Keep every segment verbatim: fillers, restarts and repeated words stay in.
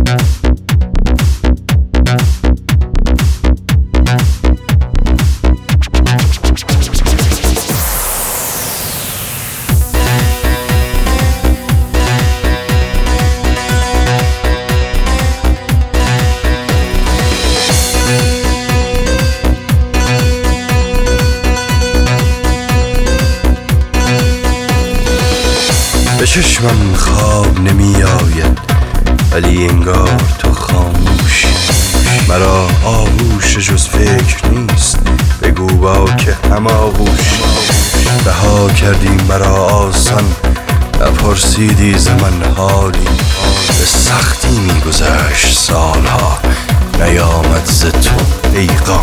به چشمم خواب نمی آید ولی انگار تو خاموشی. مرا آغوش جز فکر نیست، بگو با که هماغوشی. رها کردی مرا آسان، نپرسیدی ز من حالی. به سختی می گذشت سالها، نیامد ز تو پیغام.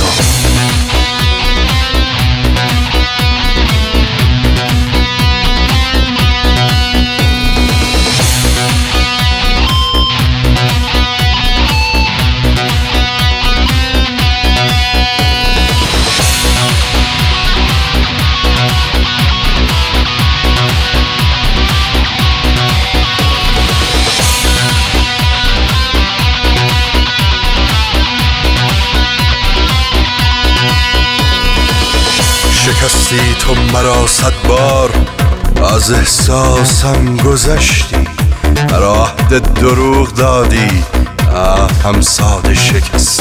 شکستی تو مرا صد بار، از احساسم گذشتی. مرا عهد دروغ دادی، هم ساده شکستی.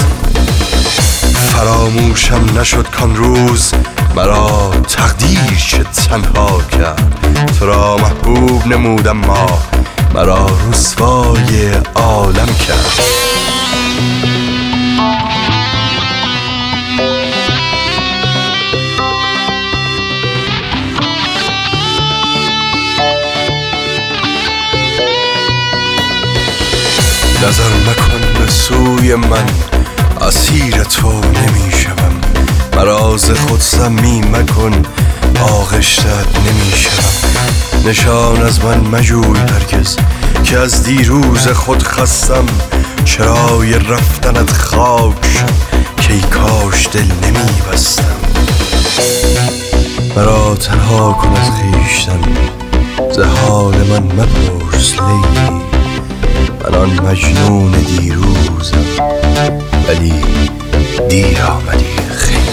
فراموشم نشد کان روز، مرا تقدیر چه تنها کرد. تو را محبوب نمودم ما، مرا رسوای عالم کرد. نظر مکن به سوی من، اسیر تو نمی شوم. مرا ز خود سمی مکن، آغشتت نمی شوم. نشان از من مجوی هرگز که از دیروز خود خستم. چرای رفتنت خاک شد که ای کاش دل نمی بستم. مرا تنها کن از خویشتن، ز حال من مپرس لیلی. من آن مجنون دیروزم ولی دیر آمدی خیلی.